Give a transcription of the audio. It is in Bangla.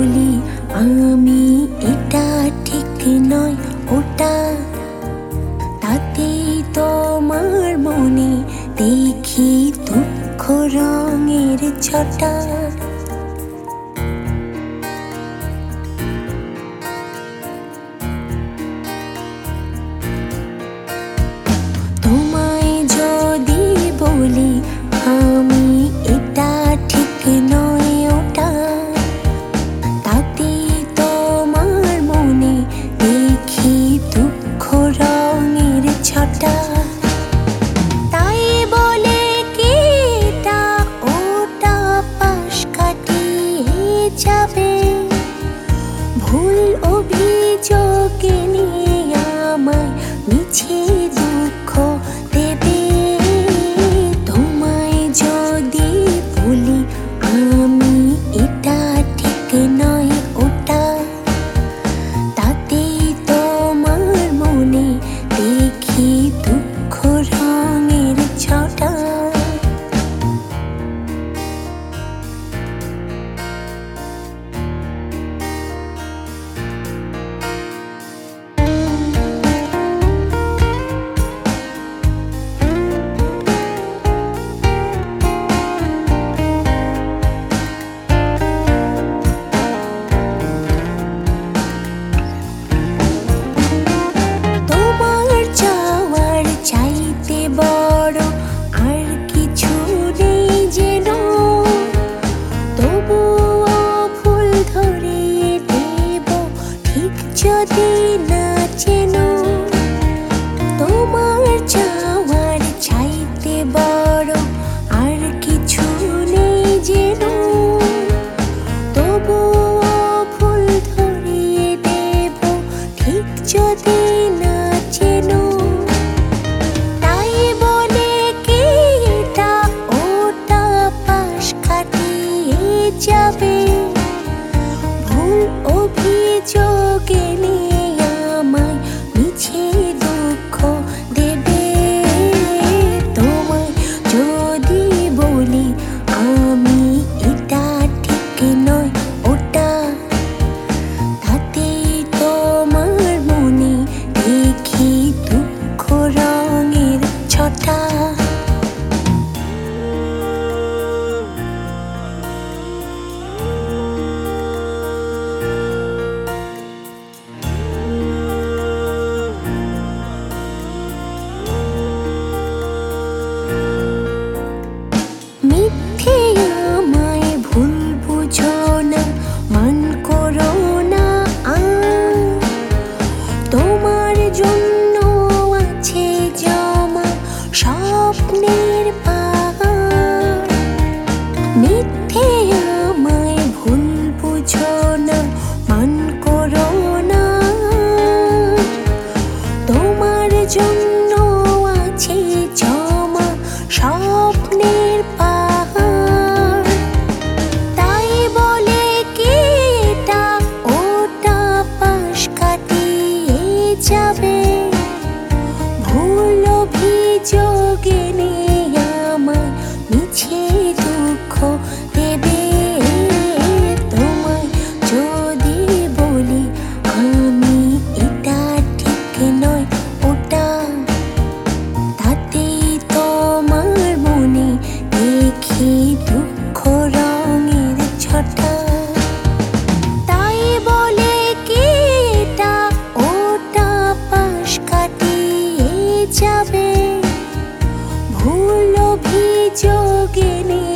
বলি আমি এটা ঠিক নয় ওটা, তাতেই তোমার মনে দেখি দুঃখ রঙের ছটা। তোমায় যদি বলি আমি এটা ঠিক নয় ওটা, তাতেই তোমার মনে দেখি দুঃখ রঙের ছটা। তাই বলে কি এটা ওটা পাশ কাটিয়ে যাবে, ভুল অভিযোগে নিয়ে আমায় মিছে দুঃখ দেবে। তোমায় যদি বলি আমি এটা ঠিক নয় ওটা, তাতেই তোমার মনে দেখি দুঃখ রঙের ছটা। চাইতে বড় আর কিছু নেই যেন, তবুও ফুল ধরিয়ে দেব ঠিক যদি না চেন। তোমার চাওয়ার চাইতে বড় আর কিছু নেই যেন, তবুও ফুল ধরিয়ে দেব ঠিক যদি না চেন। যাবে ভুল অভিযোগে নিয়ে আমায় মিছে দুঃখ দেবে। তোমায় যদি বলি আমি এটা ঠিক নয় ওটা, তাতেই তোমার মনে দেখি দুঃখ রঙের ছটা। মিথ্যে আমায় ভুল বুঝো না, মান করো না তোমার জন্য আছে জমা স্বপ্নের পাহাড়। মিথ্যে আমায় ভুল বুঝো না, মান করো না তোমার জন্য আছে জমা স্বপ্নের পাহাড়। তাই বলে কি এটা ওটা পাশ কাটিয়ে যাবে, ভুল অভিযোগে নিয়ে আমায় মিছে দুঃখ দেবে। তোমায় যদি বলি আমি এটা ঠিক নয় ওটা, তাতেই তোমার মনে দেখি দুঃখ রঙের ছটা। তাই বলে কি এটা ওটা পাশ কাটিয়ে যাবে, ভুল অভিযোগে নিয়ে